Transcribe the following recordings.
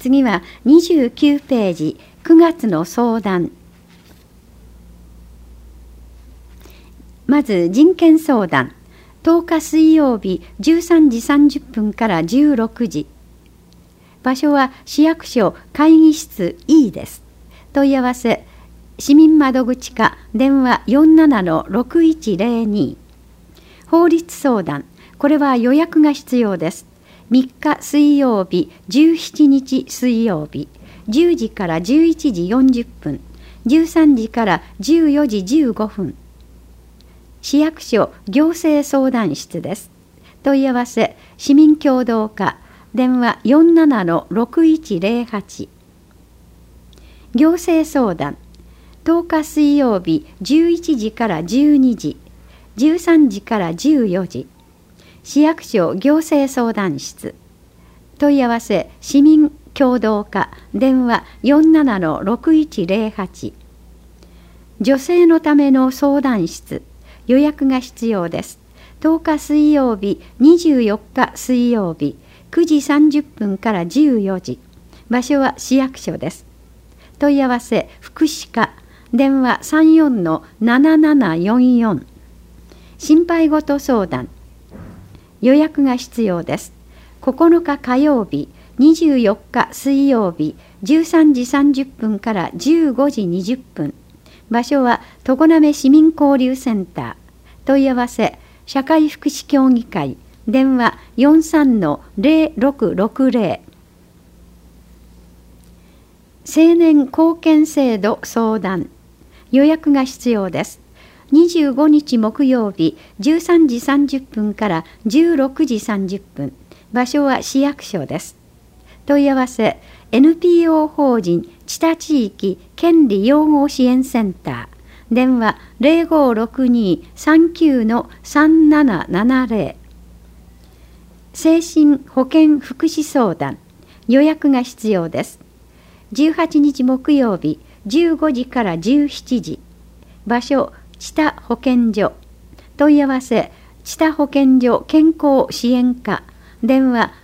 次は29ページ、9月の相談。まず人権相談。10日水曜日13時30分から16時。場所は市役所会議室 E です。問い合わせ、市民窓口課電話 47-6102。法律相談。これは予約が必要です。3日水曜日、17日水曜日、10時から11時40分、13時から14時15分。市役所行政相談室です。問い合わせ、市民協働課、電話 47-6108。行政相談、10日水曜日、11時から12時、13時から14時。市役所行政相談室。問い合わせ、市民協働課、電話 47-6108。女性のための相談室。予約が必要です。10日水曜日、24日水曜日、9時30分から14時。場所は市役所です。問い合わせ、福祉課、電話 34-7744。心配事相談。予約が必要です。9日火曜日、24日水曜日、13時30分から15時20分。場所は常滑市民交流センター。問い合わせ、社会福祉協議会、電話 43-0660。青年貢献制度相談。予約が必要です。25日木曜日13時30分から16時30分。場所は市役所です。問い合わせ、NPO 法人知多地域権利擁護支援センター。電話 0562-39-3770。精神保健福祉相談。予約が必要です。18日木曜日15時から17時。場所、知多保健所。問い合わせ、知多保健所健康支援課。電話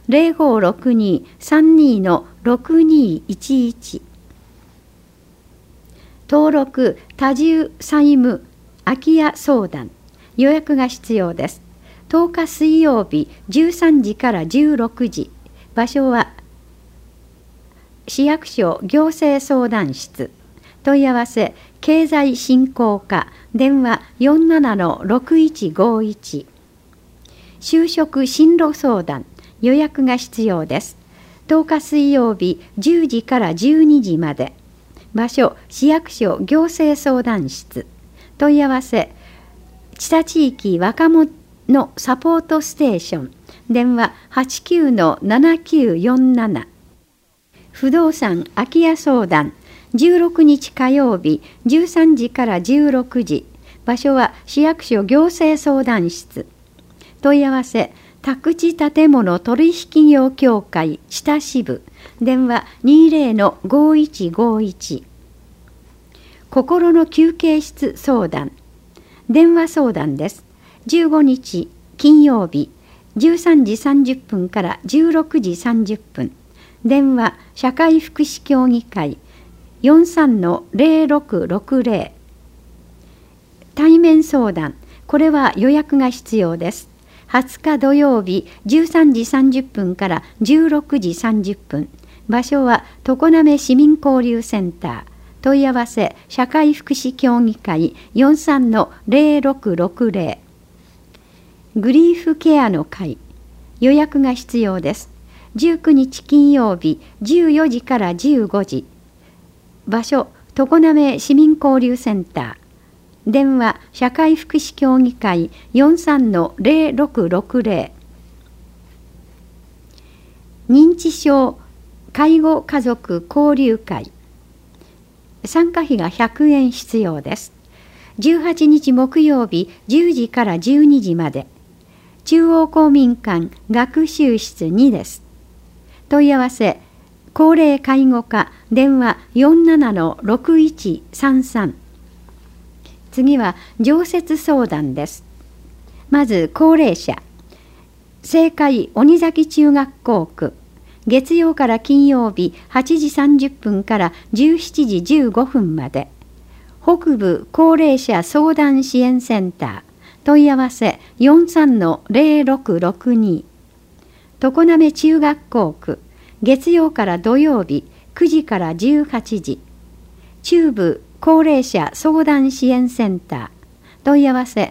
0562-32-6211。登録多重債務空き家相談。予約が必要です。10日水曜日13時から16時。場所は市役所行政相談室。問い合わせ、経済振興課、電話 47-6151。就職進路相談。予約が必要です。10日水曜日10時から12時まで。場所、市役所行政相談室。問い合わせ、知多地域若者サポートステーション。電話 89-7947。不動産空き家相談。16日火曜日13時から16時。場所は市役所行政相談室。問い合わせ、宅地建物取引業協会知多支部。電話 20-5151。心の休憩室相談。電話相談です。15日金曜日13時30分から16時30分。電話社会福祉協議会 43-0660。対面相談。これは予約が必要です。20日土曜日13時30分から16時30分。場所は常滑市民交流センター。問い合わせ、社会福祉協議会 43-0660。グリーフケアの会。予約が必要です。19日金曜日14時から15時。場所、常滑市民交流センター。電話、社会福祉協議会 43-0660。認知症介護家族交流会。参加費が100円必要です。18日木曜日10時から12時まで。中央公民館学習室2です。問い合わせ、高齢介護課電話 47-6133。次は常設相談です。まず高齢者。正解鬼崎中学校区。 月曜から金曜日8時30分から17時15分まで。北部高齢者相談支援センター、問い合わせ 43-0662。常滑中学校区、月曜から土曜日9時から18時。中部高齢者相談支援センター、問い合わせ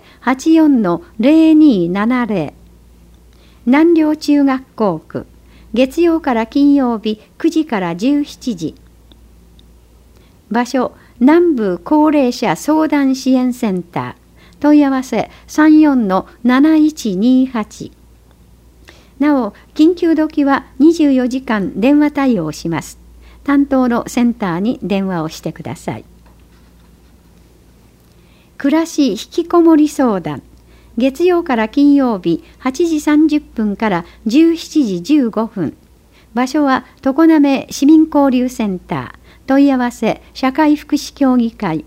84-0270。南陵中学校区、月曜から金曜日9時から17時。場所、南部高齢者相談支援センター、問い合わせ 34-7128。なお、緊急時は24時間電話対応します。担当のセンターに電話をしてください。暮らし引きこもり相談、月曜から金曜日8時30分から17時15分。場所は常滑市民交流センター、問い合わせ社会福祉協議会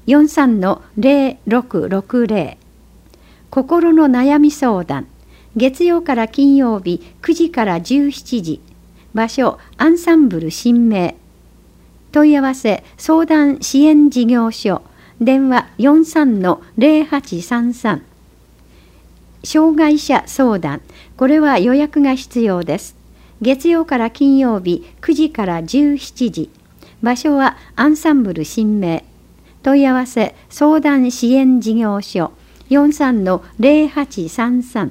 43-0660。心の悩み相談、月曜から金曜日9時から17時。場所アンサンブル新名。問い合わせ相談支援事業所、電話 43-0833。障害者相談、これは予約が必要です。月曜から金曜日9時から17時。場所はアンサンブル新名。問い合わせ相談支援事業所 43-0833。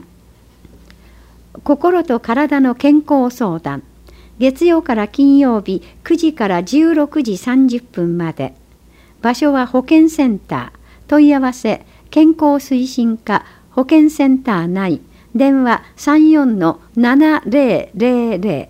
心と体の健康相談、月曜から金曜日9時から16時30分まで。場所は保健センター。問い合わせ健康推進課保健センター内。電話 34-7000。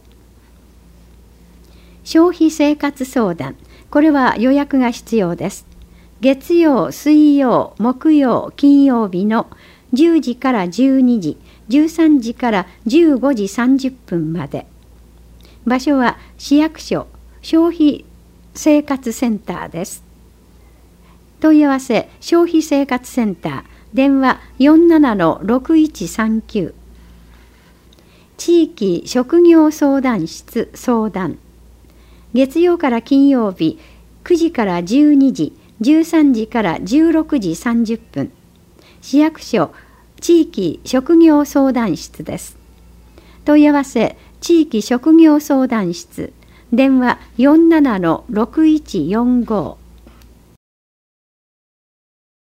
消費生活相談、これは予約が必要です。月曜、水曜、木曜、金曜日の10時から12時、13時から15時30分まで。場所は市役所消費生活センターです。問い合わせ消費生活センター、電話 47-6139。地域職業相談室相談、月曜から金曜日9時から12時、13時から16時30分。市役所地域職業相談室です。問い合わせ地域職業相談室、電話 47-6145。